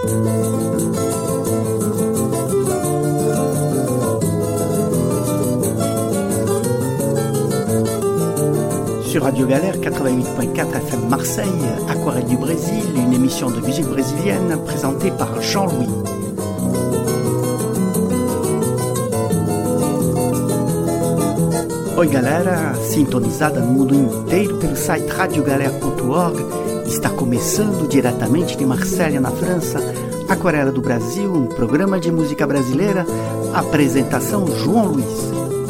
Sur Radio Galère 88.4 FM Marseille, Aquarelle du Brésil, une émission de musique brésilienne présentée par Jean-Louis. Oi galera, sintonizada no mundo inteiro pelo site radiogalera.org, está começando diretamente de Marselha, na França, Aquarela do Brasil, um programa de música brasileira, apresentação João Luiz.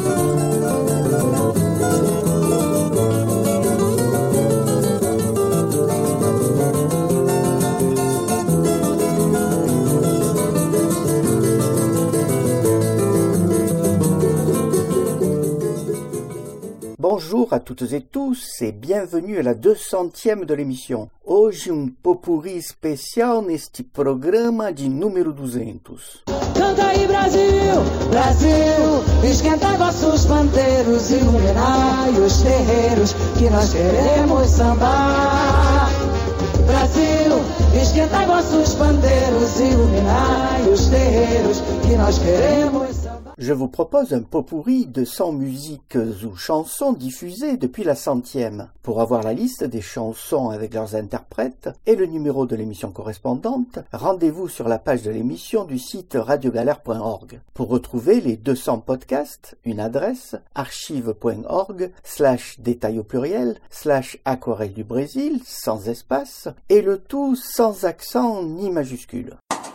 Bonjour à toutes et tous et bienvenue à la 200e de l'émission. Hoje pot-pourri especial neste programa de número 200. Canta aí Brasil, Brasil, esquenta vossos pandeiros, iluminai os terreiros que nós queremos sambar. Brasil, esquenta vossos pandeiros, iluminai os terreiros que nós queremos sambar. Je vous propose un pot-pourri de 100 musiques ou chansons diffusées depuis la 100e. Pour avoir la liste des chansons avec leurs interprètes et le numéro de l'émission correspondante, rendez-vous sur la page de l'émission du site radiogalère.org. Pour retrouver les 200 podcasts, une adresse archive.org/détail au pluriel /aquarelle du Brésil sans espace et le tout sans accent ni majuscule.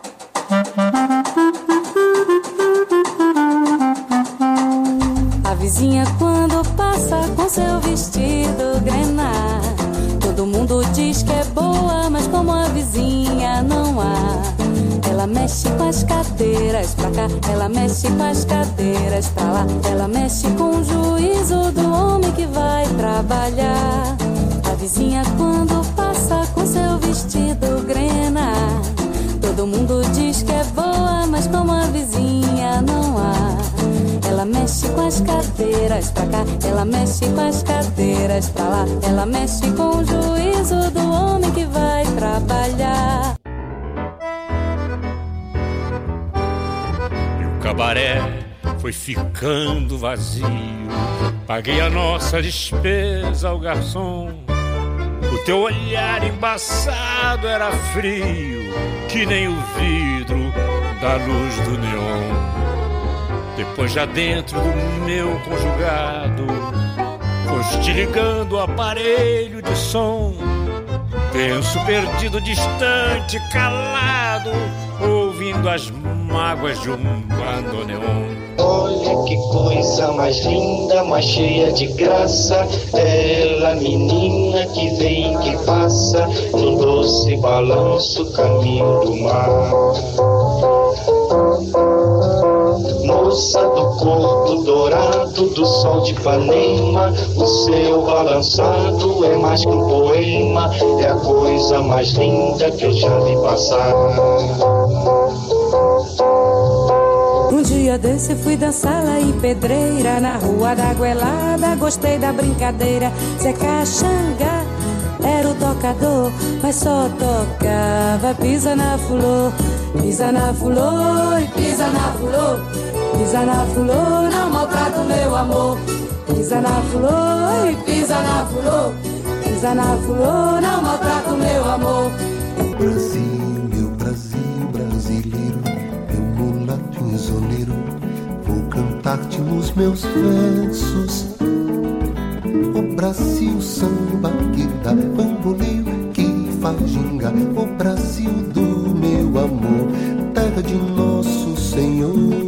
A vizinha quando passa com seu vestido grená, todo mundo diz que é boa, mas como a vizinha não há. Ela mexe com as cadeiras pra cá, ela mexe com as cadeiras pra lá, ela mexe com o juízo do homem que vai trabalhar. A vizinha quando passa com seu vestido grená, todo mundo diz que é boa, mas como a vizinha não há. Ela mexe com as cadeiras pra cá, ela mexe com as cadeiras pra lá, ela mexe com o juízo do homem que vai trabalhar. E o cabaré foi ficando vazio, paguei a nossa despesa ao garçom. O teu olhar embaçado era frio, que nem o vidro da luz do neon. Depois já dentro do meu conjugado, foste ligando o aparelho de som. Penso perdido, distante, calado, ouvindo as mágoas de bandoneon. Olha que coisa mais linda, mais cheia de graça, bela menina que vem e que passa, num doce balanço, caminho do mar. Moça do corpo dourado do sol de Ipanema, o seu balançado é mais que um poema, é a coisa mais linda que eu já vi passar. Um dia desse fui dançar lá em Pedreira, na rua da Goelada, gostei da brincadeira. Zé Caxangá era o tocador, mas só tocava pisa na fulô, pisa na fulô e pisa na fulô. Pisa na fulô, não maltrata o meu amor. Pisa na fulô e pisa na fulô. Pisa na fulô, não maltrata o meu amor. Brasil, meu Brasil brasileiro, meu mulato insoleiro, vou cantar-te nos meus versos. O Brasil samba que dá bamboleo, que faz ginga, o Brasil do meu amor, terra de nosso Senhor.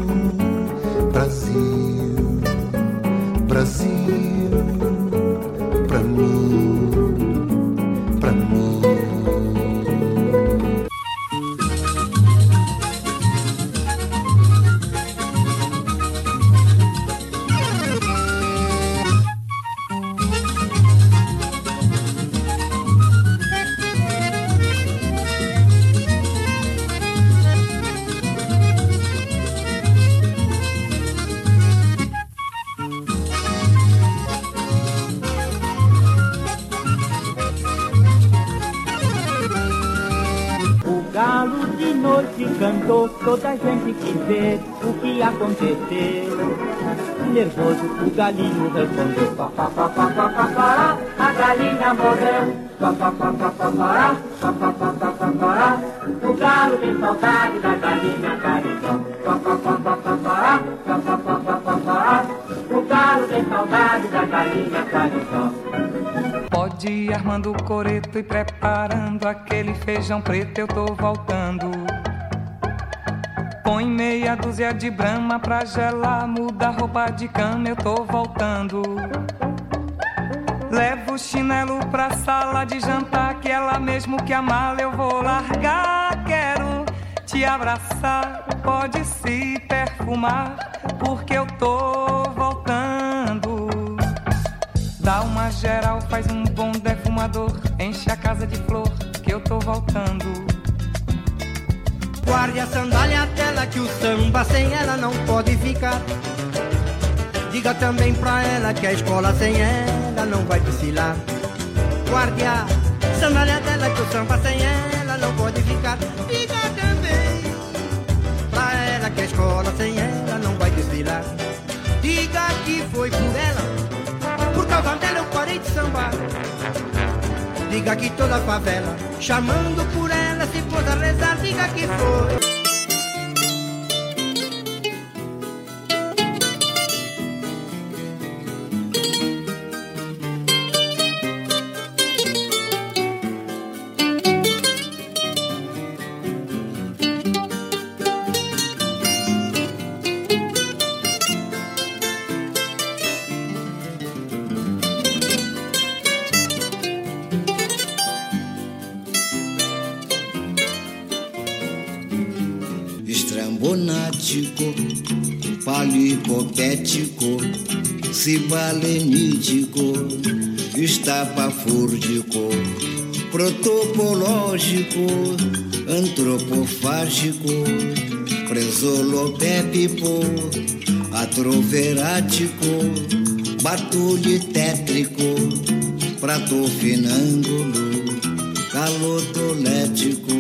Brasil, Brasil, pra mim, pra mim. de noite cantou, toda a gente quis ver o que aconteceu. Nervoso o galinho respondeu, papapá, a galinha morreu. Papapá, o galo tem saudade da galinha caritão. Papapá, o galo tem saudade da galinha caritão. Pode ir armando o coreto e preparando aquele feijão preto, eu tô voltando. Põe meia dúzia de brama pra gelar, muda a roupa de cama, eu tô voltando. Levo o chinelo pra sala de jantar, que ela mesmo que a mala eu vou largar. Quero te abraçar, pode se perfumar, porque eu tô voltando. Dá uma geral, faz um bom defumador, enche a casa de flor, que eu tô voltando. Guarde a sandália dela, que o samba sem ela não pode ficar. Diga também pra ela que a escola sem ela não vai desfilar. Guarde a sandália dela, que o samba sem ela não pode ficar. Diga também pra ela que a escola sem ela não vai desfilar. Diga que foi por ela, por causa dela eu parei de sambar. Diga que toda a favela, chamando por ela, se pôs a rezar. Diga que foi. Palipopético, cibalenítico, estapafúrdico, protopológico, antropofágico, presolopépico, atroverático, batulhitétrico, pratofinângulo, calotolético,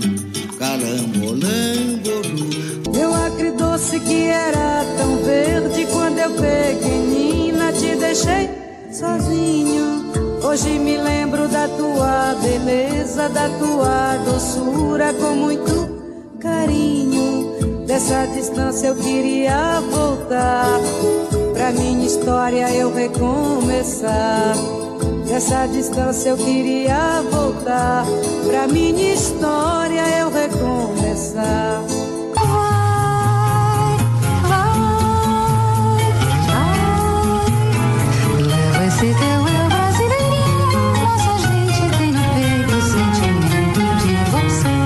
carambolângolo. Meu agridoce que era tão verde, quando eu pequenina te deixei sozinho. Hoje me lembro da tua beleza, da tua doçura com muito carinho. Dessa distância eu queria voltar, pra minha história eu recomeçar. Dessa distância eu queria voltar, pra minha história eu recomeçar. Esse teu eu brasileirinho, nossa gente tem no peito o sentimento de você.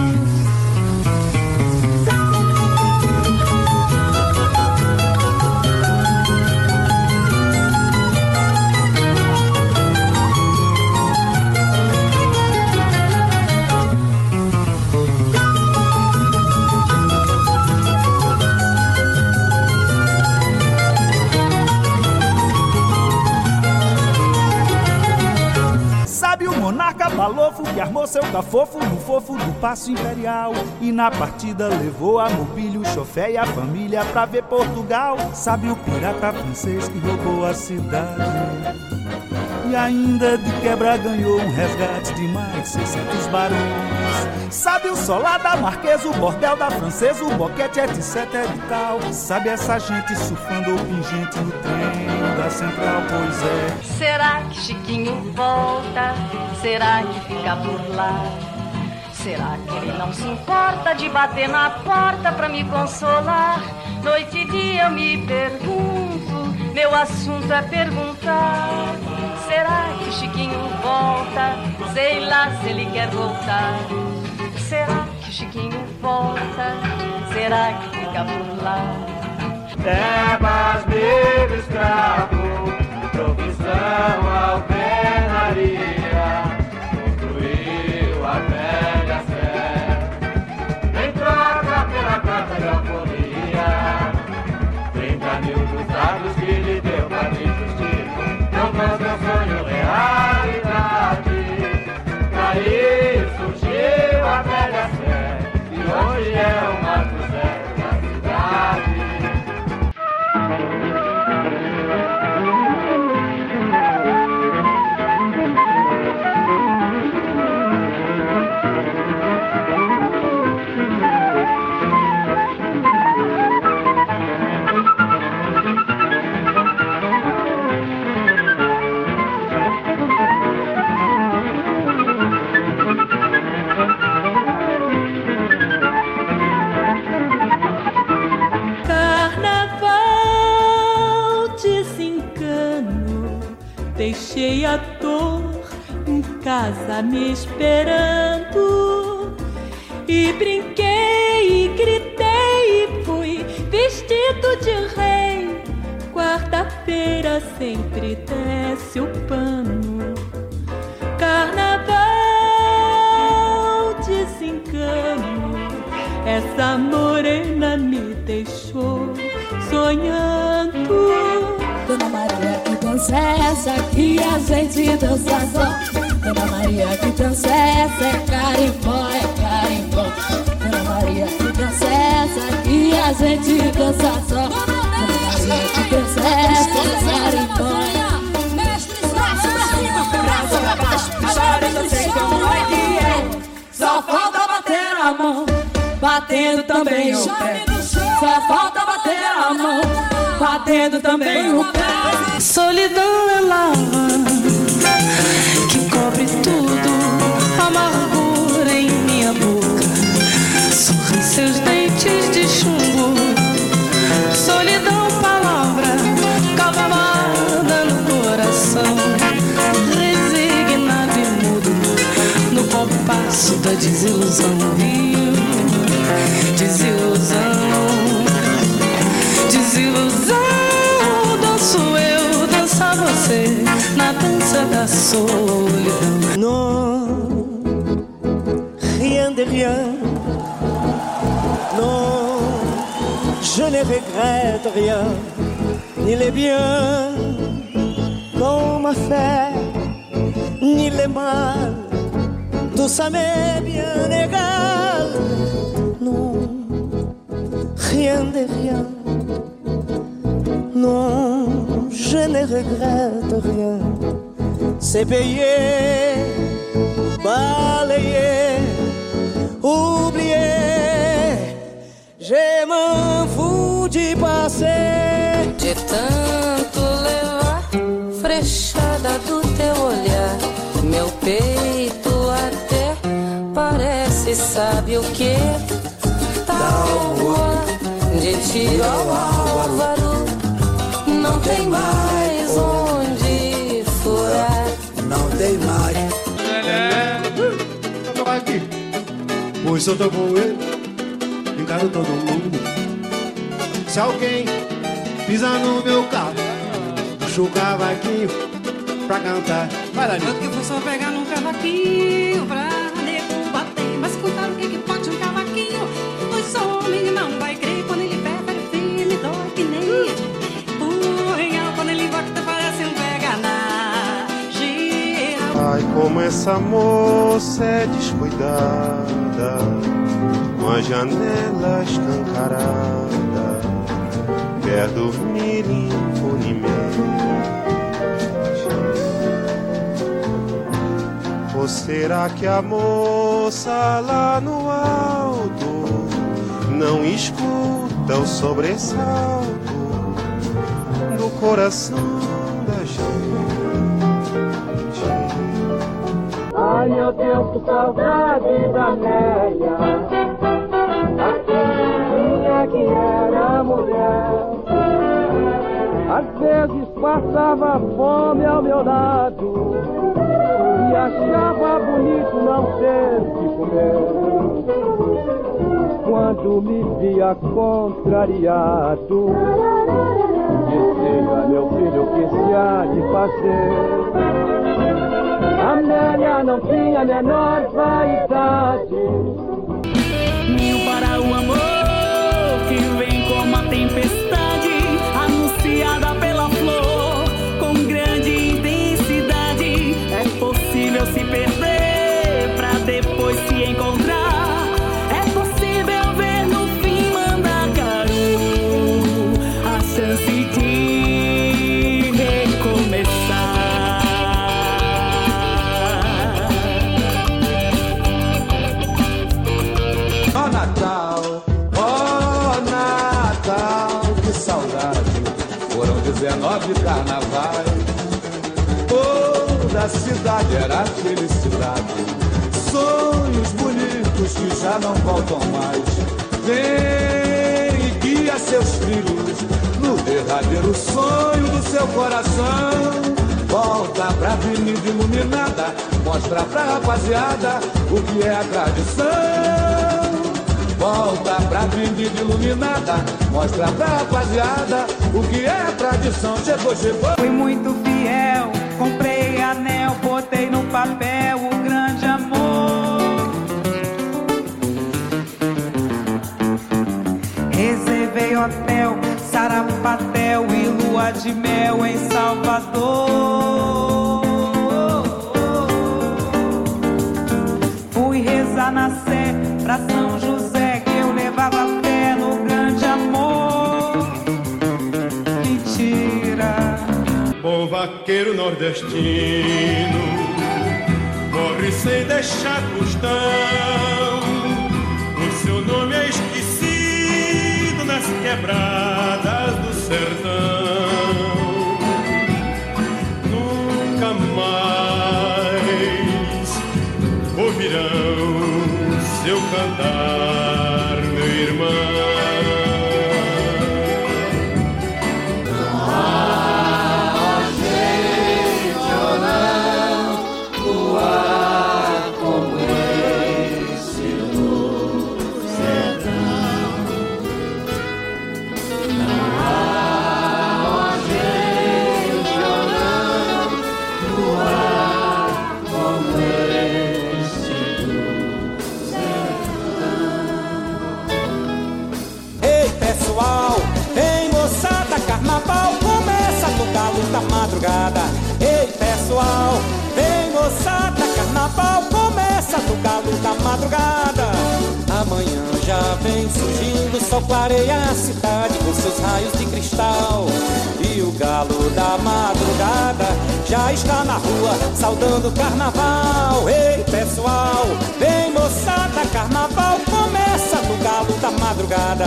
Monarca balofo que armou seu cafofo no fofo do Paço Imperial, e na partida levou a mobília, o chofé e a família pra ver Portugal. Sabe o pirata francês que roubou a cidade e ainda de quebra ganhou um resgate de mais de 600 barões. Sabe o solar da Marquesa, o bordel da Francesa, o boquete, etc e tal. Sabe essa gente surfando ou pingente no trem da Central, pois é. Será que Chiquinho volta? Será que fica por lá? Será que ele não se importa de bater na porta pra me consolar? Noite e dia eu me pergunto, meu assunto é perguntar. Será que Chiquinho volta? Sei lá se ele quer voltar. Será que Chiquinho volta? Será que fica por lá? Tebas, negro, escravo, profissão, alvenaria, construiu a velha sé. Em troca pela carta de alforria, 30 mil cruzados que lhe deu pra me justiça, tornou meu sonho realidade. Daí surgiu a velha sé, e hoje deixei a dor em casa me esperando. E brinquei, e gritei, e fui vestido de rei. Quarta-feira sempre desce o pano. Carnaval, desencano. Essa morena me deixou sonhando. Dona Maria, que dança é essa que a gente dança só? Dona Maria, que dança é essa? É carimbó, é carimbó. Dona Maria, que dança é essa que a gente dança só? Dona Maria, que dança é essa? É carimbó. Mestre, braço pra cima, braço pra baixo. Agora eu sei como é que é. Só falta bater a mão, batendo também o pé. Só falta bater a mão, batendo também o pé. Solidão é lava que cobre tudo, amargura em minha boca, sorri seus dentes de chumbo. Solidão, palavra cavamada no coração, resignado e mudo no compasso da desilusão. Desilusão, danço eu, dança você, na dança da solidão. Non, rien de rien. Non, je ne regrette rien, ni les biens qu'on m'a fait, ni les mal. Tout ça m'est bien égal. Non, rien de rien. Non, je ne regrette rien. C'est payé, balayé, oublié. Je m'en fous du passé. De tanto levar frechada do teu olhar, meu peito até parece, sabe o que? Tábua de tiro ao álvaro. Não tem mais onde furar. Não tem mais. Aqui. Pois eu tô com ele, encaro todo mundo. Se alguém pisar no meu carro, puxa o cavaquinho pra cantar. Vai lá, Tanto que eu vou só pegar num cavaquinho pra nego bater. Mas escutar o que pode um cavaquinho? Pois homem não vai crer quando ele pega firme, dói que nem punhal. Quando ele volta parece um pega na gira. Ai, como essa moça é descuidada, com a janela escancarada, quer dormir impunemente. Ou será que a moça lá no alto não escuta o sobressalto do coração da gente? Ai meu Deus, que saudade da Néia, aquela que era mulher. Às vezes passava fome ao meu lado e achava bonito não ter de comer. Quando me via contrariado, dizia, meu filho, o que se há de fazer? Amélia não tinha a menor vaidade. Ninho para o amor que vem como a tempestade, anunciada pela flor com grande intensidade. É possível se perder pra depois se encontrar. É possível ver no fim Mandacaru a chance de recomeçar. Oh Natal, que saudade. Foram 19 carnavais, toda a cidade era felicidade. Sonhos bonitos que já não voltam mais. Vem e guia seus filhos no verdadeiro sonho do seu coração. Volta pra avenida iluminada, mostra pra rapaziada o que é a tradição. Volta pra avenida iluminada, mostra pra rapaziada o que é a tradição. Chegou, chegou. Fui muito fiel, comprei anel, botei no papel o grande amor. Reservei hotel, sarapatel e lua de mel em Salvador. Fui rezar na Sé pra São José, que eu levava fé no grande amor. Mentira. Bom vaqueiro nordestino morre sem deixar tostão. O seu nome é esquecido nas quebradas do sertão. Nunca mais ouvirão seu cantar, meu irmão. Da madrugada. Ei pessoal, vem moçada, carnaval começa no galo da madrugada. Amanhã já vem surgindo, sol clareia a cidade com seus raios de cristal. E o galo da madrugada já está na rua saudando o carnaval. Ei pessoal, vem moçada, carnaval começa no galo da madrugada.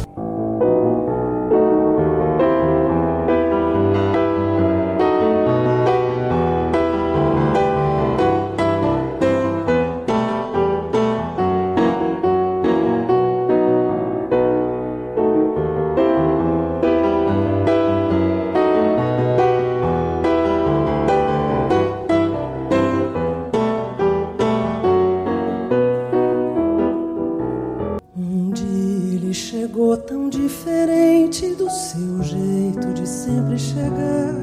Tão diferente do seu jeito de sempre chegar.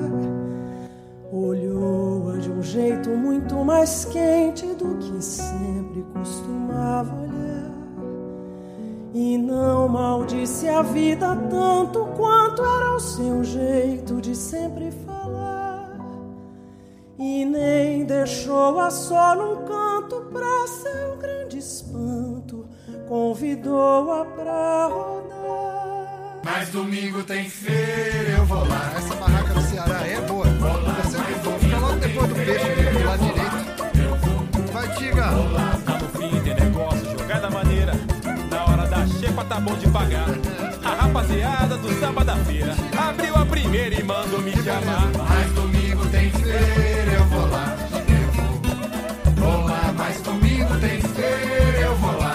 Olhou-a de um jeito muito mais quente do que sempre costumava olhar. E não maldisse a vida tanto quanto era o seu jeito de sempre falar. E nem deixou-a só num canto pra seu grande espanto. Convidou-a pra rodar. Mas domingo tem feira, eu vou lá. Essa barraca do Ceará é boa. É sempre bom. Fica logo depois do peixe, do lado direito. Vai, Tiga. Tá no fim, tem negócio, jogada maneira. Na hora da xepa tá bom de pagar. A rapaziada do samba da feira abriu a primeira e mandou me chamar. Mas domingo tem feira, eu vou lá. Vou lá, mas domingo tem feira, eu vou lá.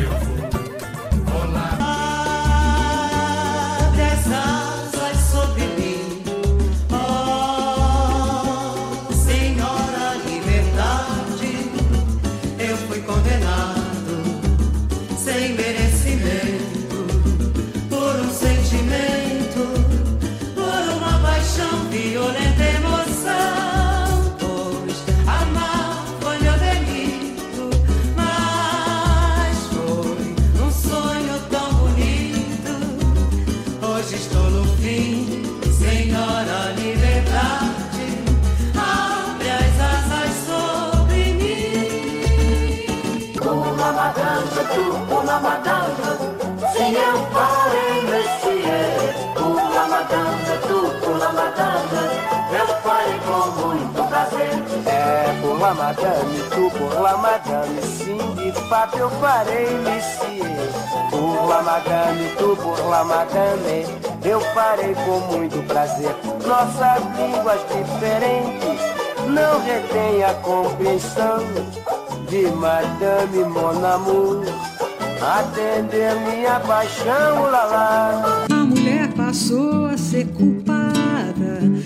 Violenta emoção, pois amar foi meu delito, mas foi um sonho tão bonito. Hoje estou no fim, Senhora Liberdade, abre as asas sobre mim. Uma madame, uma madame, se eu parei messier. Uma madame, uma madame, eu farei com muito prazer. É, por la madame, tu por la madame, sim, de fato eu farei messier. Por la madame, tu por la madame, eu farei com muito prazer. Nossas línguas diferentes não retêm a compreensão de madame mon amour. Atender minha paixão, lalá. A mulher passou a ser culpada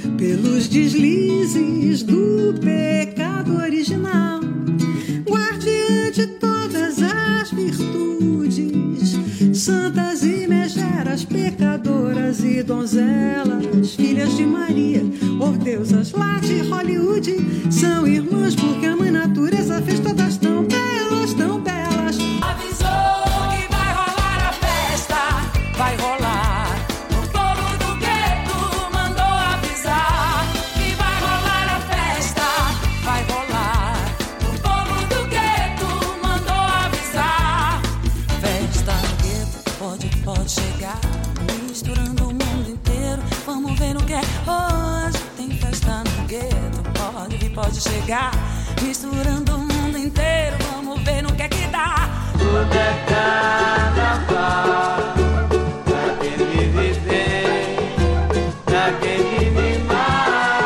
pelos deslizes do pecado original. Guardiã de todas as virtudes, santas e megeras, pecadoras e donzelas, filhas de Maria, ou deusas lá de Hollywood, são irmãs porque a mãe natureza fez todas tão belas, tão belas. Avisou que vai rolar a festa, vai rolar. O povo do gueto mandou avisar que vai rolar a festa, vai rolar. O povo do gueto mandou avisar. Festa no gueto, pode chegar, misturando o mundo inteiro. Vamos ver o que é hoje. Tem festa no gueto, pode chegar, misturando o mundo inteiro. Vamos ver no que é que dá. Quando é carnaval, pra quem vive bem, pra quem vive mal.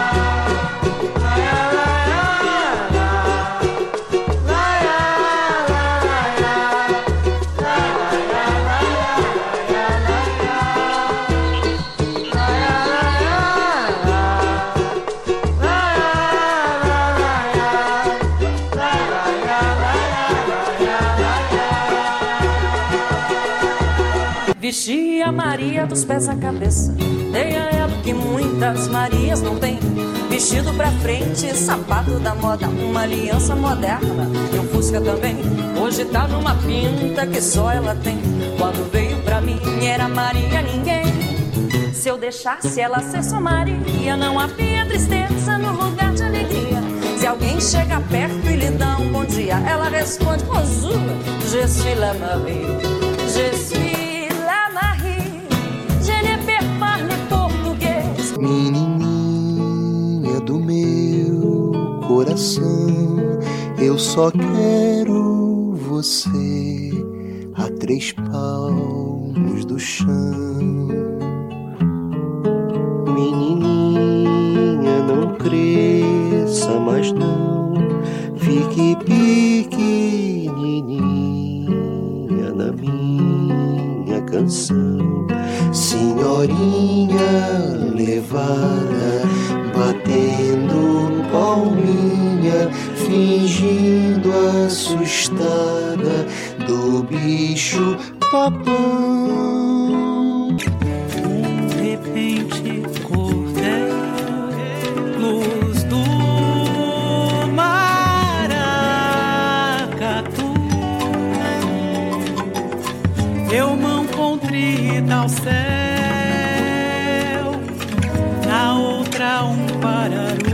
Vesti a Maria dos pés à cabeça, dei a ela que muitas Marias não têm. Vestido pra frente, sapato da moda, uma aliança moderna e um Fusca também. Hoje tá numa pinta que só ela tem. Quando veio pra mim era Maria ninguém. Se eu deixasse ela ser só Maria, não havia tristeza no lugar de alegria. Se alguém chega perto e lhe dá um bom dia, ela responde, bonjour, je suis la Marie, je suis menininha do meu coração, eu só quero você a 3 palmos do chão. Menininha, não cresça, mas não fique pequenininha na minha canção. Senhorinha levada, batendo palminha, fingindo assustada do bicho papão. De repente, cordel, luz do maracatu, eu mão contrita ao céu, na outra um pararu.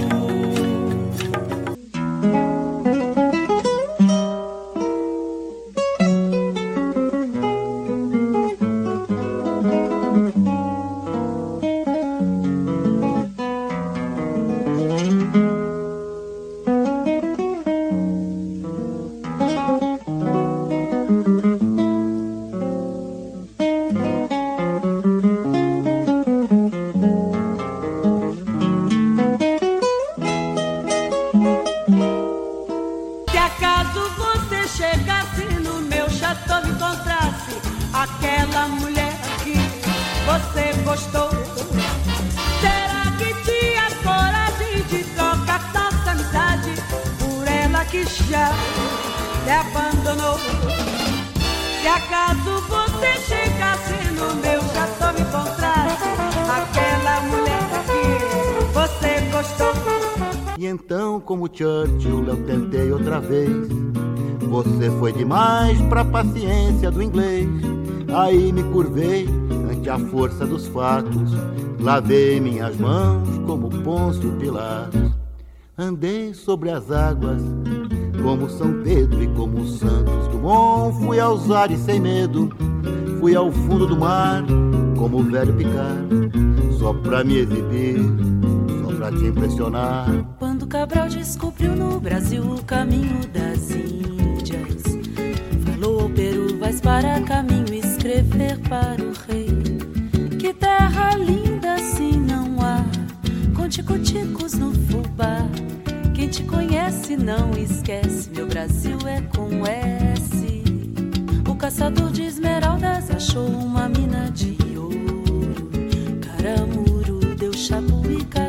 Como Churchill eu tentei outra vez. Você foi demais pra paciência do inglês. Aí me curvei ante a força dos fatos, lavei minhas mãos como Pôncio Pilatos. Andei sobre as águas como São Pedro e como Santos Dumont. Fui aos ares sem medo, fui ao fundo do mar como o velho Picard, só pra me exibir, só pra te impressionar. Quando Cabral descobriu no Brasil o caminho das Índias, falou ao Peru, vais para caminho escrever para o rei. Que terra linda assim não há, com tico-ticos no fubá. Quem te conhece não esquece, meu Brasil é com S. O caçador de esmeraldas achou uma mina de ouro. Caramuru deu chapuica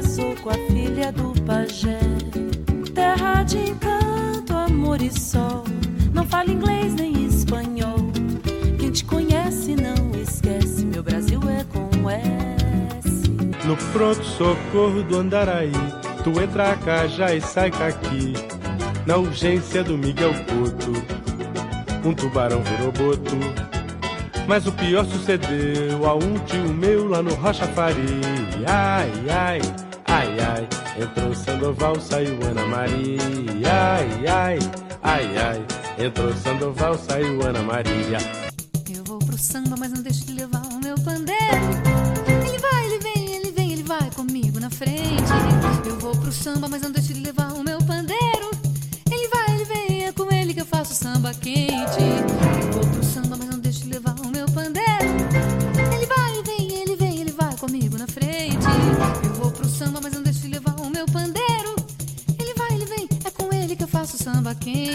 de sol. Não fala inglês nem espanhol. Quem te conhece não esquece. Meu Brasil é com S. No pronto-socorro do Andaraí, tu entra cá já e sai caqui. Na urgência do Miguel Couto, um tubarão virou boto. Mas o pior sucedeu a um tio meu lá no Rocha Faria. Ai, ai, ai, ai, entrou Sandoval, saiu Ana Maria. Ai, ai, ai, ai, entrou Sandoval, saiu Ana Maria. Eu vou pro samba, mas não deixo de levar o meu pandeiro. Ele vai, ele vem, ele vem, ele vai comigo na frente. Eu vou pro samba, mas não deixo de levar o meu pandeiro. Ele vai, ele vem, é com ele que eu faço samba quente. Eu vou pro samba, mas não deixo de levar o meu pandeiro. Ele vai, ele vem, ele vem, ele vai comigo na frente. Eu vou pro samba, mas não deixo de levar o meu pandeiro. Ele vai, ele vem, é com ele que eu faço samba quente.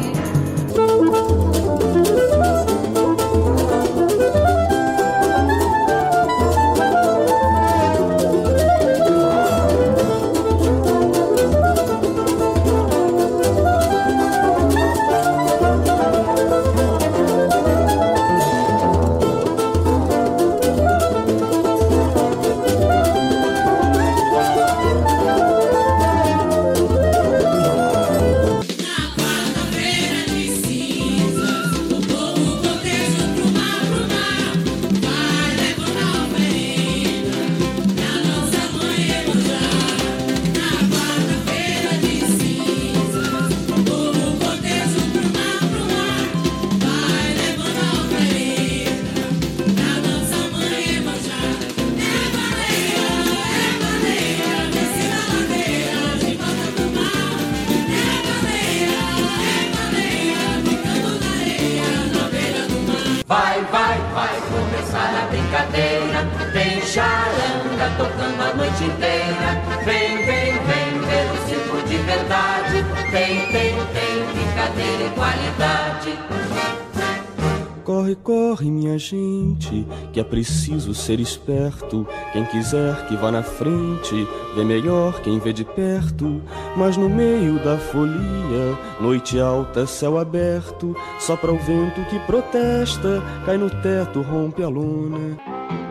Vai, vai, vai começar a brincadeira. Tem charanga tocando a noite inteira. Vem, vem, vem ver o circo de verdade. Tem brincadeira e qualidade. Corre, corre, minha gente, que é preciso ser esperto. Quem quiser que vá na frente, vê melhor quem vê de perto. Mas no meio da folia, noite alta, céu aberto, sopra o vento que protesta, cai no teto, rompe a lona.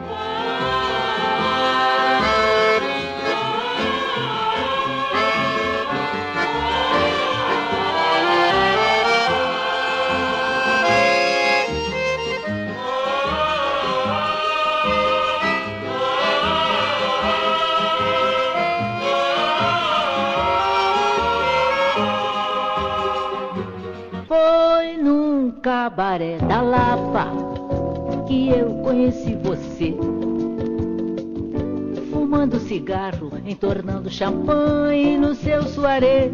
Cabaré da Lapa que eu conheci você, fumando cigarro, entornando champanhe no seu soirée.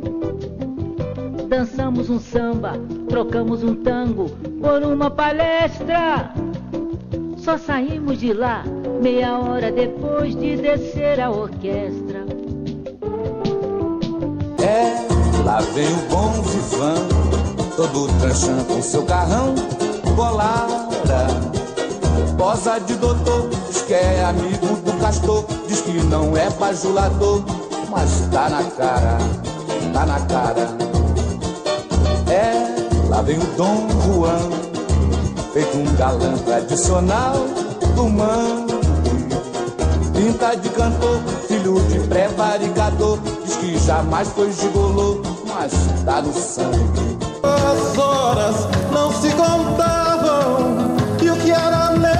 Dançamos um samba, trocamos um tango por uma palestra. Só saímos de lá meia hora depois de descer a orquestra. Lá vem o bom vivan, todo tranchando com seu carrão, bolada. Posa de doutor, diz que é amigo do castor, diz que não é bajulador, mas tá na cara, tá na cara. Lá vem o Dom Juan, feito um galã tradicional do mangue. Pinta de cantor, filho de pré-varicador, diz que jamais foi gigolô, mas tá no sangue. As horas não se contavam e o que era negro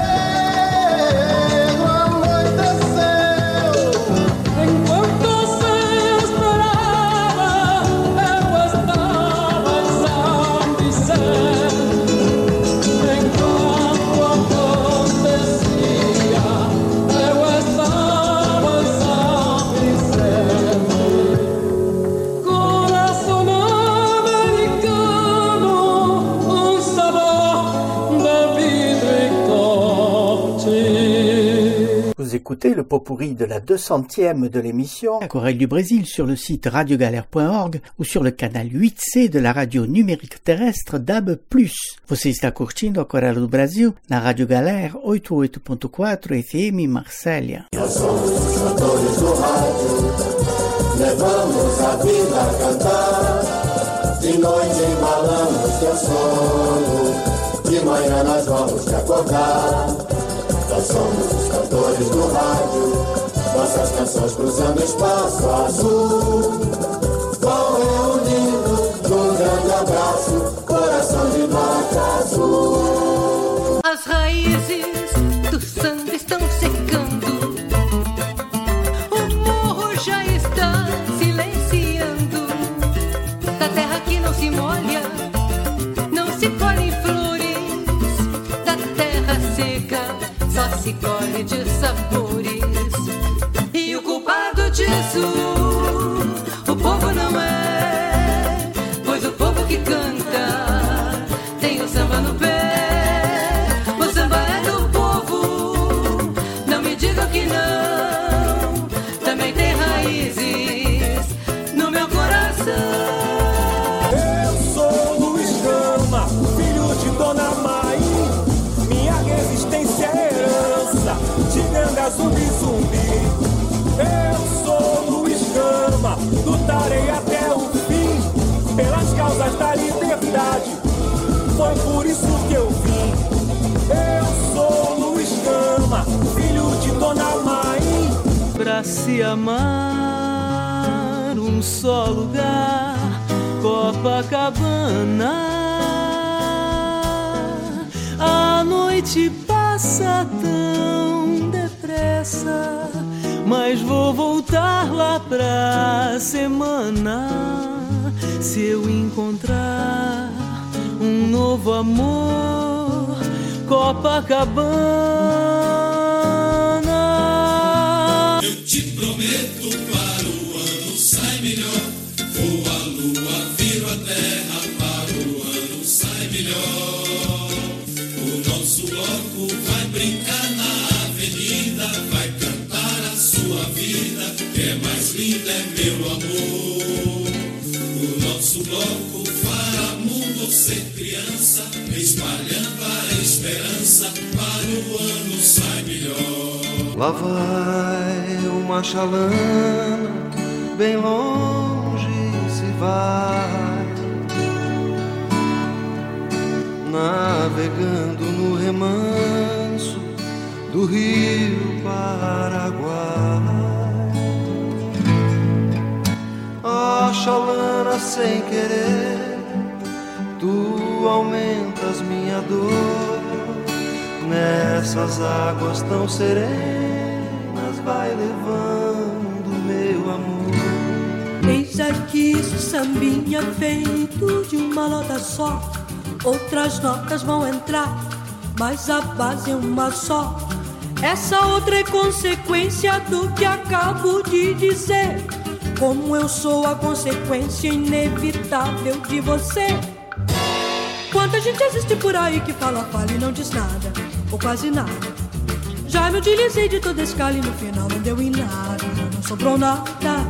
anoiteceu. Enquanto se esperava, eu estava em São Vicente. Enquanto acontecia, eu estava em São Vicente. Coração Vous écoutez le pot-pourri de la 200e de l'émission Aquarelle du Brésil sur le site radiogalère.org ou sur le canal 8C de la radio numérique terrestre DAB+. Você está curtindo Aquarelle do Brasil na Rádio Galère 88.4 FM Marsella. Nós somos os cantores do rádio, levamos a vida a cantar. De noite embalamos teu sono, de manhã nós vamos te acordar. Nós somos os cantores do rádio, nossas canções cruzando espaço azul. Vão reunindo num grande abraço, coração de nota azul. As raízes do samba estão secando, o morro já está silenciando. Da terra que não se molha, não se colhem flores. Da terra seca, só se colhe de sabores. E o culpado disso, o povo não é, pois o povo que canta tem o samba no pé. O samba é do povo, não me digam que não. Também tem raízes no meu coração. Eu sou Luiz Gama, filho de Dona Mai. Minha resistência é herança de ganga zumbi zumbi. Eu sou Luiz Gama, lutarei até o fim pelas causas da liberdade. Foi por isso que eu vim. Eu sou Luiz Gama, filho de Dona Mai. Pra se amar um só lugar, Copacabana. A noite passa tão depressa, mas vou voltar lá pra semana. Se eu encontrar um novo amor, Copacabana. Eu te prometo, para o ano sai melhor. Vou a lua, viro a terra, para o ano sai melhor. O nosso bloco vai brincar na avenida, vai cantar a sua vida, que é mais linda, é meu amor. O nosso bloco fará mundo ser criança, espalhando a esperança, para o ano sai melhor. Lá vai uma chalana, bem longe se vai, navegando no remanso do rio Paraguai. A chalana sem querer, tu aumentas minha dor. Nessas águas tão serenas, vai levando meu amor. Eis aqui o sambinha feito de uma nota só. Outras notas vão entrar, mas a base é uma só. Essa outra é consequência do que acabo de dizer. Como eu sou a consequência inevitável de você. Quanta gente existe por aí que fala e não diz nada, ou quase nada. Já me utilizei de toda escala e no final não deu em nada, não sobrou nada.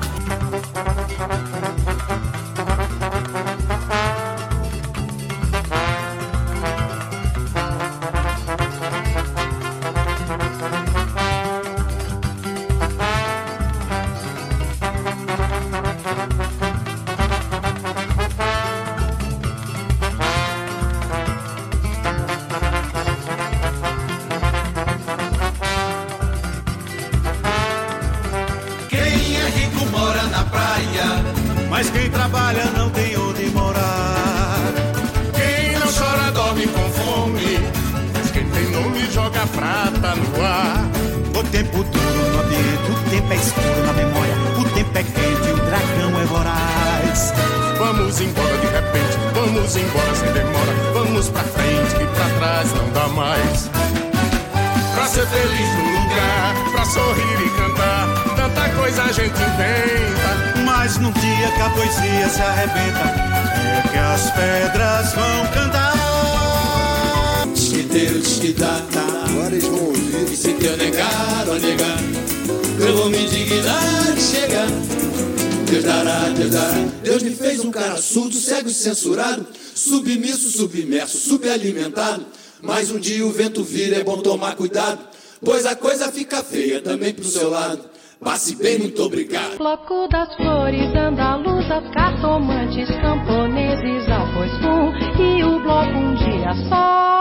Mas quem trabalha não tem onde morar. Quem não chora dorme com fome, mas quem tem nome joga prata no ar. O tempo duro no ambiente, o tempo é escuro na memória. O tempo é quente, o dragão é voraz. Vamos embora de repente, vamos embora sem demora. Vamos pra frente, que pra trás não dá mais. Pra ser feliz no lugar, pra sorrir e cantar, tanta coisa a gente inventa. Mas num dia que a poesia se arrebenta, é que as pedras vão cantar. Diz que deu, diz que dá, tá. Agora eles vão ouvir. E se teu negar ou negar, eu vou me dignar de chegar. Deus dará, Deus dará. Deus me fez um cara surdo, cego e censurado, submisso, submerso, subalimentado. Mas um dia o vento vira, é bom tomar cuidado, pois a coisa fica feia também pro seu lado. Passe bem, muito obrigado. Bloco das flores andaluzas, cartomantes, camponeses, arroz e o bloco um dia só.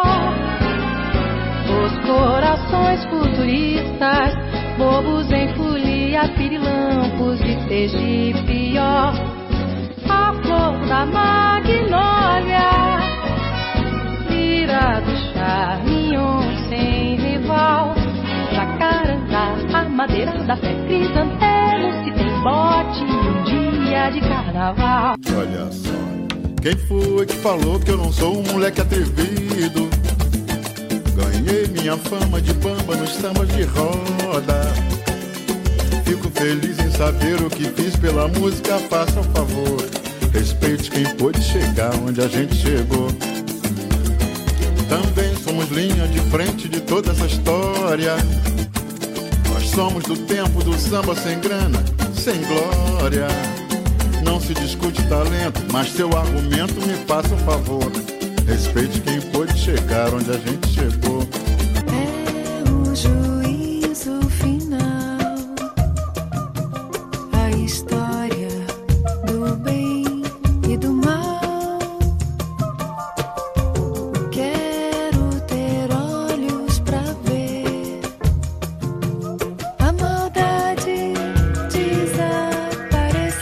Os corações futuristas, bobos em folia, pirilampos e tegipió. A flor da magnólia, lira do charmignon sem rival. Jacarandá, armadeira da fé, crisantemo, se tem bote um dia de carnaval. Olha só, quem foi que falou que eu não sou um moleque atrevido? Ganhei minha fama de bamba nos sambas de roda. Fico feliz em saber o que fiz pela música, faça um favor. Respeite quem pôde chegar onde a gente chegou. Também somos linha de frente de toda essa história. Nós somos do tempo do samba sem grana, sem glória. Não se discute talento, mas seu argumento me faça um favor. Respeite quem pôde chegar onde a gente chegou. É o juízo final, a história do bem e do mal. Quero ter olhos pra ver a maldade desaparecer.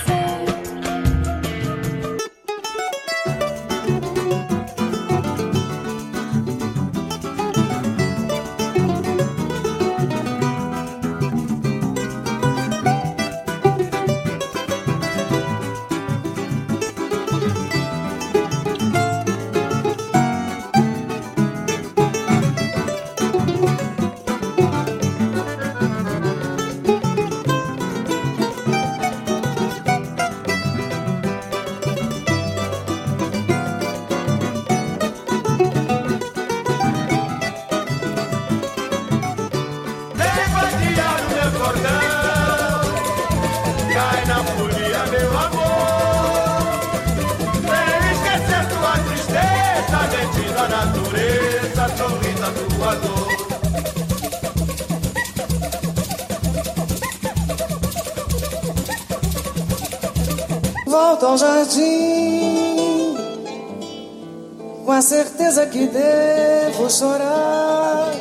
Volto ao jardim, com a certeza que devo chorar,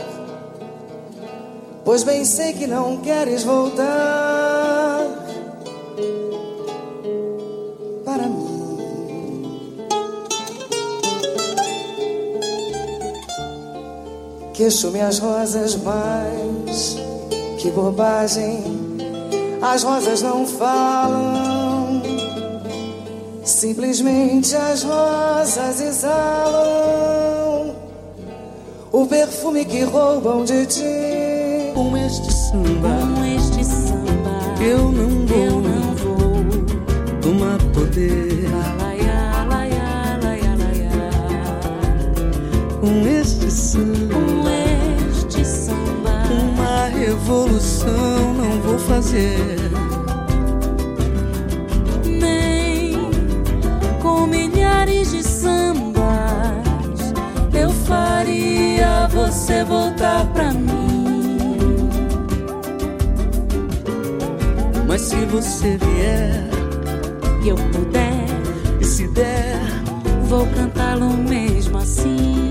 pois bem sei que não queres voltar para mim. Queixo-me as rosas, mas que bobagem, as rosas não falam. Simplesmente as rosas exalam o perfume que roubam de ti. Com este samba, eu não vou tomar poder. Com este samba, uma revolução não vou fazer. Milhares de sambas eu faria você voltar pra mim. Mas se você vier e eu puder, e se der, vou cantá-lo mesmo assim.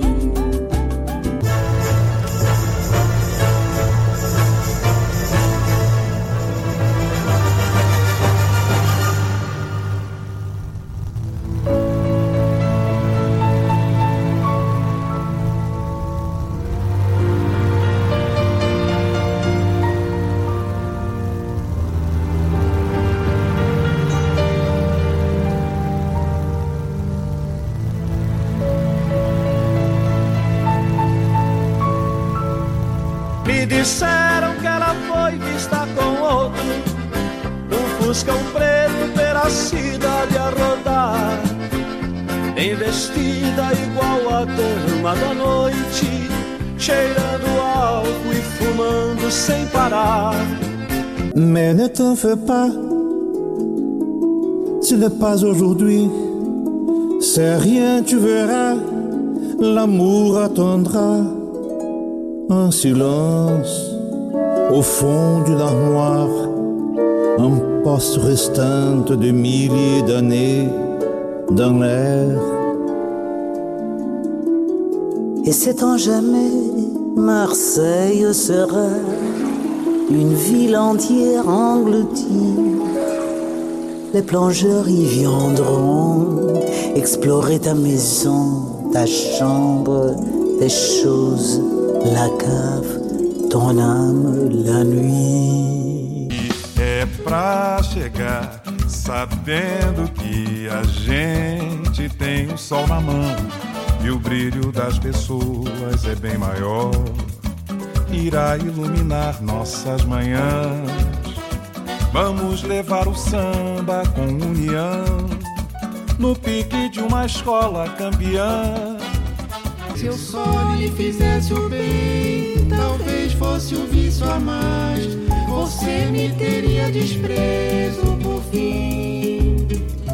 Me disseram que ela foi vista com outro, um fuscão preto pela cidade a rodar, bem vestida igual a dama da noite, cheirando álcool e fumando sem parar. Mais ne t'en fais pas, ce n'est pas aujourd'hui, c'est rien, tu verras, l'amour attendra en silence. Au fond d'une armoire, un poste restante de milliers d'années dans l'air. Et c'est en jamais, Marseille sera une ville entière engloutie. Les plongeurs y viendront explorer ta maison, ta chambre, tes choses, la cave, ton âme, la nuit. É pra chegar sabendo que a gente tem o sol na mão e o brilho das pessoas é bem maior. Irá iluminar nossas manhãs. Vamos levar o samba com união no pique de uma escola campeã. Se eu só lhe fizesse o bem, talvez fosse um vício a mais. Você me teria desprezo por fim.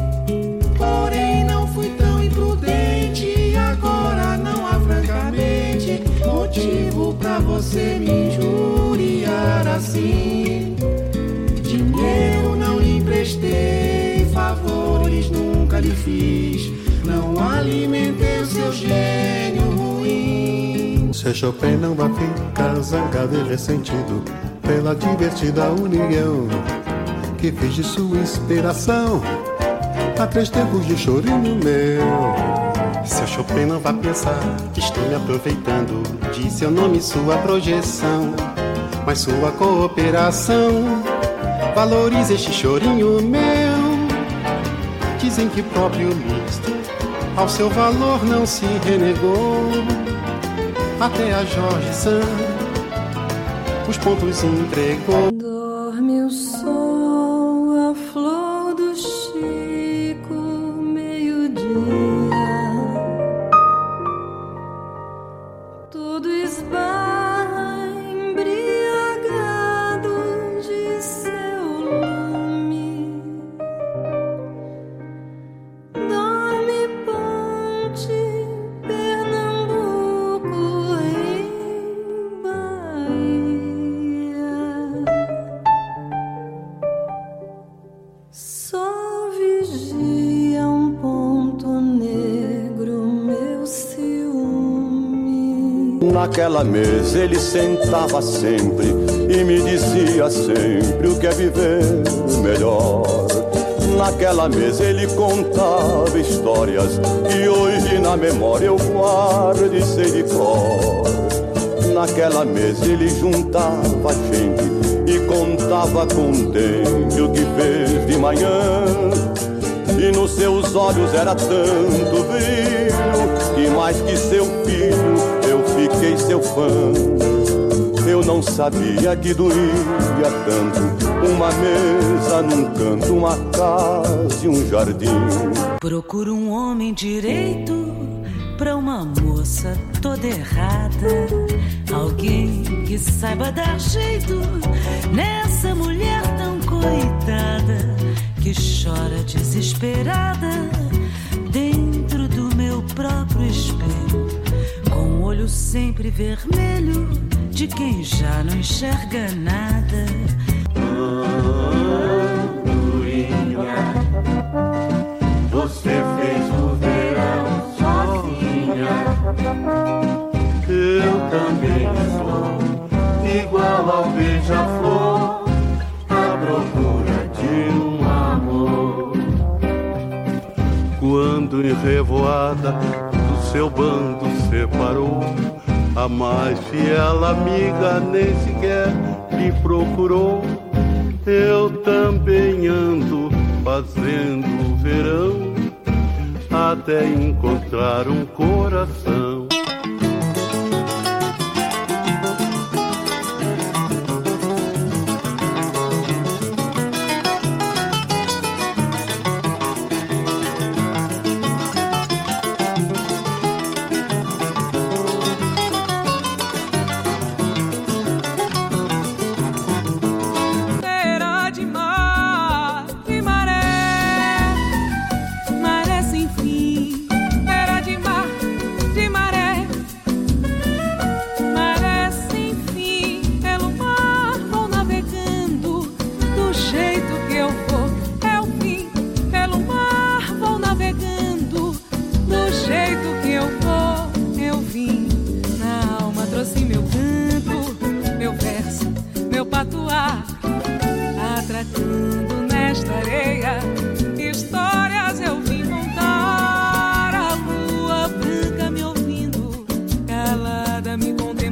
Porém não fui tão imprudente. Agora não há francamente motivo pra você me injuriar assim. Dinheiro não lhe emprestei, favores nunca lhe fiz. Não alimentei o seu gênio ruim. Se Chopin não vai ficar zangado e ressentido pela divertida união que fiz de sua inspiração há 3 tempos de chorinho meu. Seu Chopin não vai pensar que estou me aproveitando de seu nome e sua projeção, mas sua cooperação valoriza este chorinho meu. Dizem que o próprio Liszt ao seu valor não se renegou. Até a Jorge Sand os pontos entregou. Dorme o sol, a flor do Chico, meio-dia. Tudo esbarra embriagado de seu lume. Dorme Ponte, Pernambuco, em Bahia. Só vigia um ponto negro, meu ciúme. Naquela mesa ele sentava sempre e me dizia sempre o que é viver melhor. Naquela mesa ele contava histórias que hoje na memória eu guardo e sei de cor. Naquela mesa ele juntava a gente e contava contente o que fez de manhã. E nos seus olhos era tanto brilho que mais que seu filho eu fiquei seu fã. Eu não sabia que doía tanto uma mesa num canto, uma casa e um jardim. Procuro um homem direito pra uma moça toda errada. Alguém que saiba dar jeito nessa mulher tão coitada que chora desesperada dentro do meu próprio espelho, com o olho sempre vermelho de quem já não enxerga nada. Andorinha, você fez o verão sozinha. Eu também estou igual ao beija-flor à procura de um amor. Quando em revoada do seu bando separou, a mais fiel amiga nem sequer lhe procurou. Eu também ando fazendo verão até encontrar um coração. Maré sem fim, beira de mar, de maré.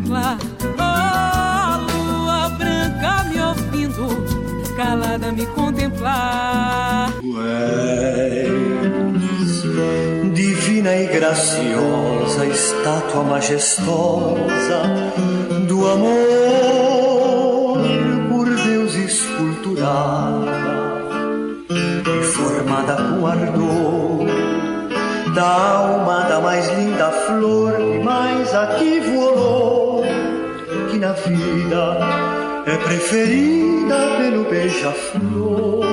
contemplar. Oh, lua branca me ouvindo, calada me contemplar. Divina e graciosa, estátua majestosa do amor por Deus esculturada e formada com ardor da alma da mais linda flor e mais ativo olor que na vida é preferida pelo beija-flor.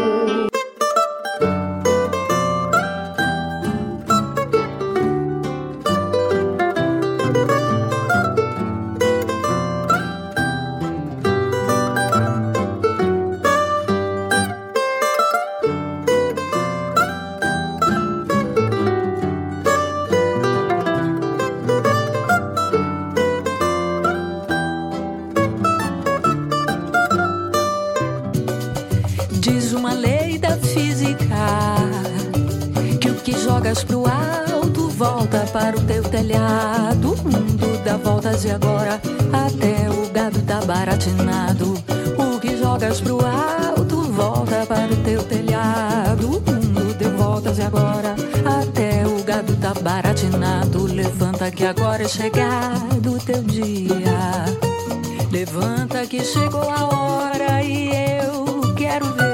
Diz uma lei da física que o que jogas pro alto volta para o teu telhado. O mundo dá voltas e agora até o gado tá baratinado. O que jogas pro alto volta para o teu telhado. O mundo deu voltas e agora até o gado tá baratinado. Levanta que agora é chegado o teu dia. Levanta que chegou a hora e eu quero ver.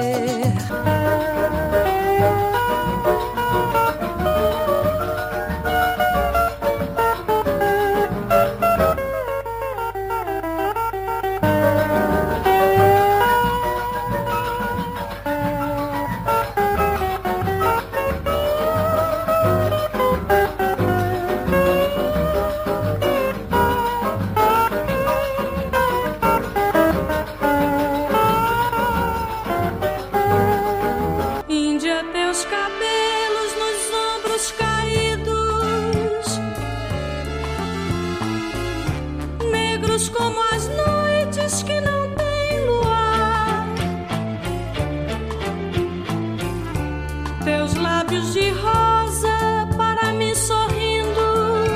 Índia, teus cabelos nos ombros caídos, negros como as noites que não têm luar. Teus lábios de rosa para mim sorrindo,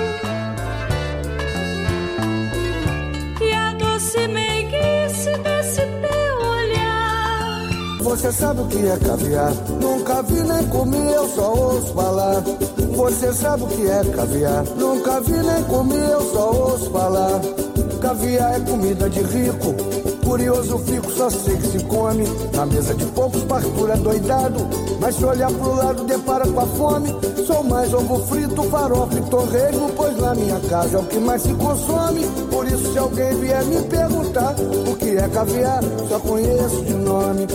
e a doce meiguice desse teu olhar. Você sabe o que é caviar? Nunca vi nem comi, eu só ouço falar. Você sabe o que é caviar? Nunca vi nem comi, eu só ouço falar. Caviar é comida de rico, curioso fico, só sei que se come. Na mesa de poucos, fartura doidado, mas se olhar pro lado, depara com a fome. Sou mais ovo frito, farofa e torresmo, pois na minha casa é o que mais se consome. Por isso, se alguém vier me perguntar o que é caviar, só conheço de nome.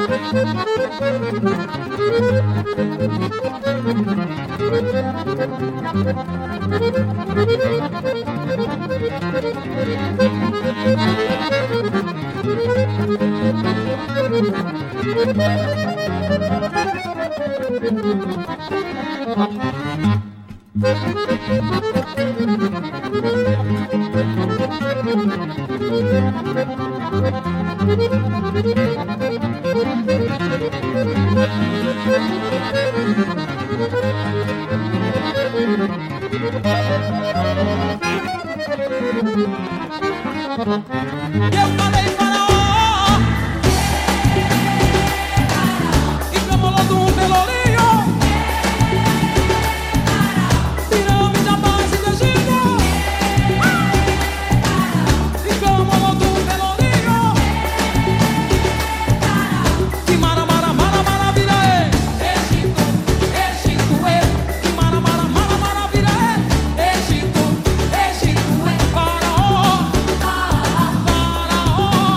Eu falei faraó e camolou do pelourinho, pirâmide a base de Egito, e camolou do pelourinho, que mara, mara, mara, maravilha é Egito, Egito é, que mara, mara, mara, maravilha é Egito, Egito é, faraó.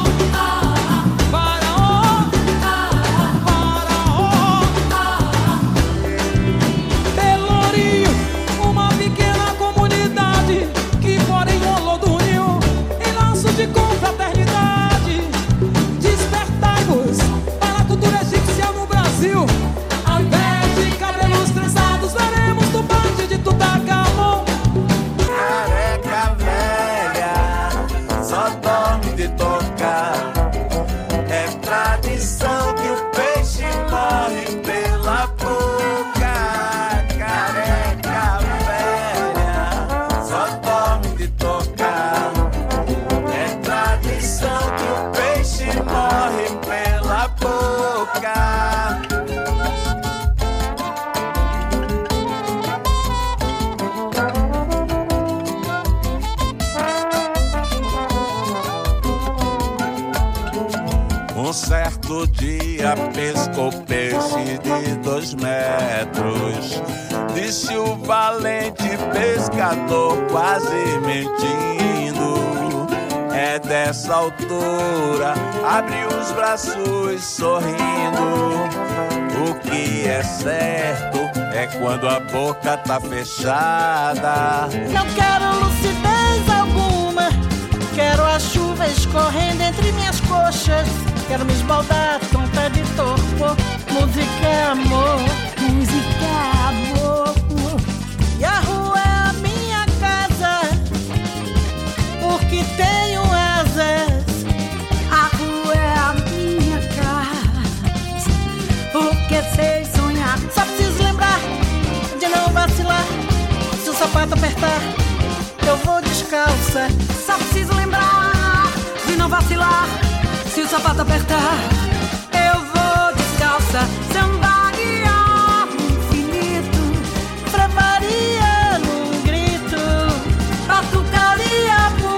Num certo dia pescou peixe de 2 metros. Disse o valente pescador, quase mentindo: é dessa altura. Abriu os braços sorrindo. O que é certo é quando a boca tá fechada. Não quero lucidez alguma, quero a chuva escorrendo entre minhas coxas. Quero me esbaldar, tonta de torpor. Música é amor, música é amor. E a rua é a minha casa, porque tenho asas. A rua é a minha casa, porque sei sonhar. Só preciso lembrar de não vacilar. Se o sapato apertar, eu vou descalça. Só preciso lembrar de não vacilar. Se o sapato apertar, eu vou descalça. Sambaria infinito, travaria num grito, batucaria por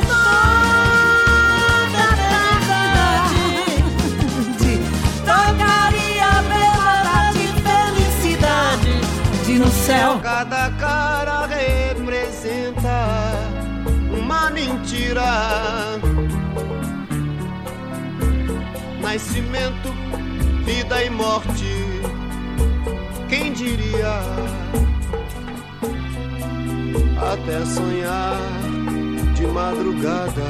toda a cidade, tocaria a bela de felicidade de no céu. Cada cara representa uma mentira. Nascimento, vida e morte, quem diria? Até sonhar de madrugada,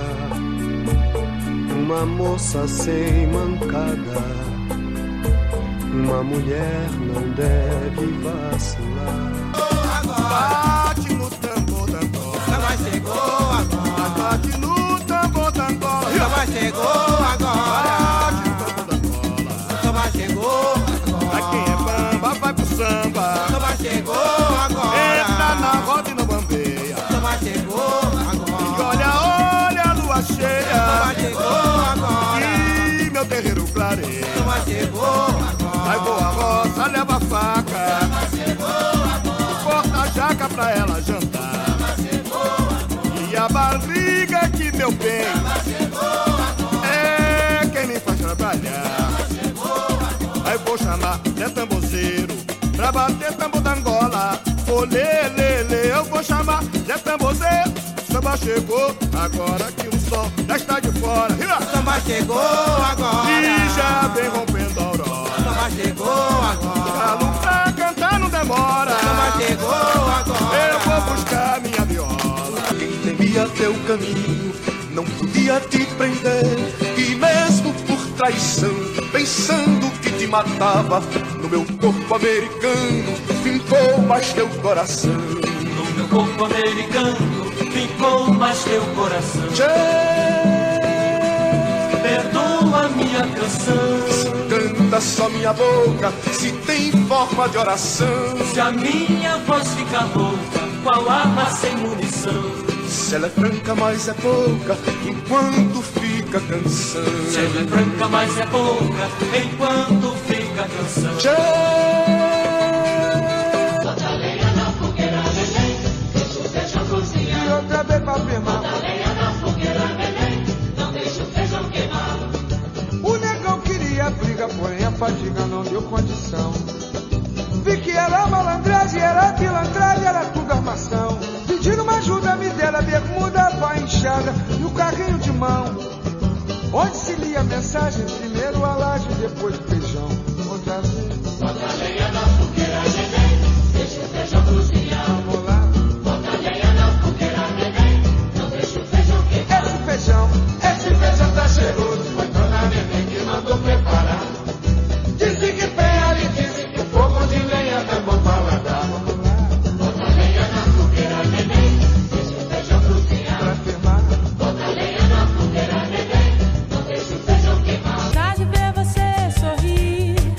uma moça sem mancada. Uma mulher não deve vacilar. Bate no tambor da Angola, samba chegou agora. Bate no tambor da Angola, samba chegou agora. Chegou agora. Quem é bamba vai pro samba. Samba chegou agora. Entra na roda e não bambeia. Samba chegou agora. E olha, olha a lua cheia. Samba chegou agora. E meu terreiro clareia. Samba chegou agora. Vai boa roça, leva a faca. Samba chegou agora. Corta a jaca pra ela jantar. Samba chegou agora. E a barriga que meu bem. Samba chegou agora. É quem me faz trabalhar. Aí vou chamar Zé Tambozeiro pra bater tambor da Angola. Olê, lê, lê, eu vou chamar Zé Tambozeiro. Samba chegou agora que o sol já está de fora. Samba chegou agora. E já vem rompendo a aurora. Samba chegou agora. Galo pra cantar não demora. Samba chegou agora. Eu vou buscar minha viola. Quem temia teu caminho não podia te prender. E mesmo por traição, pensando que te matava, no meu corpo americano fincou mais teu coração. No meu corpo americano fincou mais teu coração. Perdoa minha canção. Se canta só minha boca, se tem forma de oração. Se a minha voz fica rouca, qual arma sem munição? Se ela é franca, mas é pouca, enquanto fica canção. Se ela é franca, mas é pouca, enquanto fica canção. Bota lenha na fogueira, neném, deixa o feijão cozinhar. E outra vez pra firmar. Bota lenha na fogueira, neném, não deixa o feijão queimar. O negão queria briga, porém a fadiga não deu condição. Vi que era malandragem, era pilantragem, era tudo armação. Pedindo uma ajuda, me deram a bermuda, a enxada e o carrinho de mão. Onde se lia a mensagem, primeiro a laje, depois o feijão. Outra vez. Bota lenha na fogueira, neném, deixa o feijão cozinhar. Vamos lá. Bota lenha na fogueira, neném, não deixa o feijão queimar. Esse feijão tá cheiroso, foi dona neném que mandou preparar. Disse que tem ali, disse que o fogo de lenha é bom paladar. Bota lenha na fogueira, neném, deixa o feijão cozinhar. Pra firmar. Bota lenha na fogueira, neném, não deixa o feijão queimar. Já de ver você sorrir,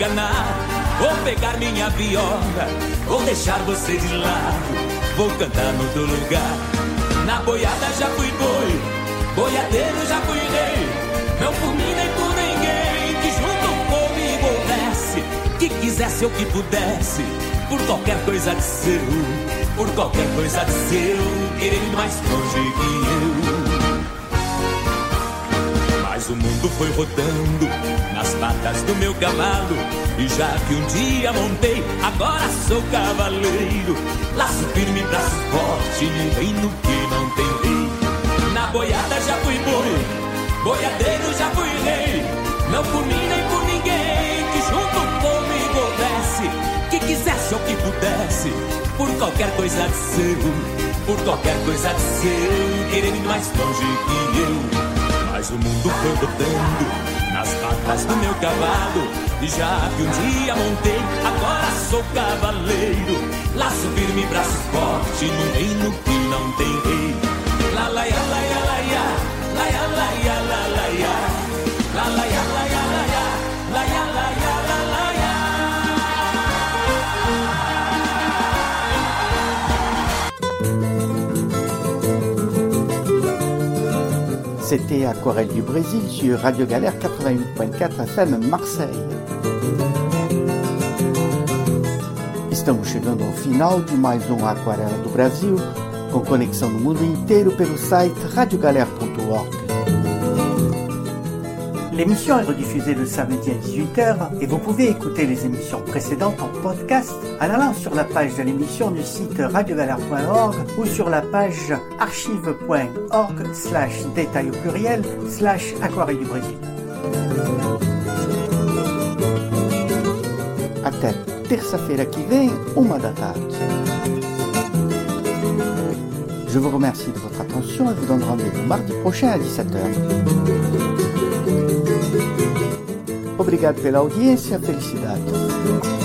enganar. Vou pegar minha viola, vou deixar você de lado. Vou cantar no outro lugar. Na boiada já fui boi, boiadeiro já fui rei. Não por mim nem por ninguém que junto comigo houvesse, que quisesse ou que pudesse, por qualquer coisa de seu, por qualquer coisa de seu, querer ir mais longe que eu. Mas o mundo foi rodando nas patas do meu cavalo, e já que um dia montei, agora sou cavaleiro. Laço firme, braço forte, ninguém no que não tem rei. Na boiada já fui boi, boiadeiro já fui rei. Não por mim nem por ninguém que junto comigo houvesse, que quisesse ou que pudesse, por qualquer coisa de seu, por qualquer coisa de seu, querer ir mais longe que eu. Mas o mundo foi rodando nas patas do meu cavalo, e já que um dia montei, agora sou cavaleiro. Laço firme, braço forte, num reino que não tem rei. La la ya la ya la ya, la ya la ya la la ya, la la ya la ya la ya, la ya la ya la la ya. C'était Aquarelle du Brésil sur Radio Galère 88.4 FM Marseille. Estamos chegando ao final de mais Aquarela do Brasil, com conexão no mundo inteiro pelo site radiogalère.org. L'émission est rediffusée le samedi à 18h et vous pouvez écouter les émissions précédentes en podcast en allant sur la page de l'émission du site radiogalère.org ou sur la page archive.org/détail au pluriel/Aquarelle du Brésil. Até terça-feira que vem, 1h. Je vous remercie de votre attention et vous donne rendez-vous mardi prochain à 17h. Obrigado pela audiência, felicidades.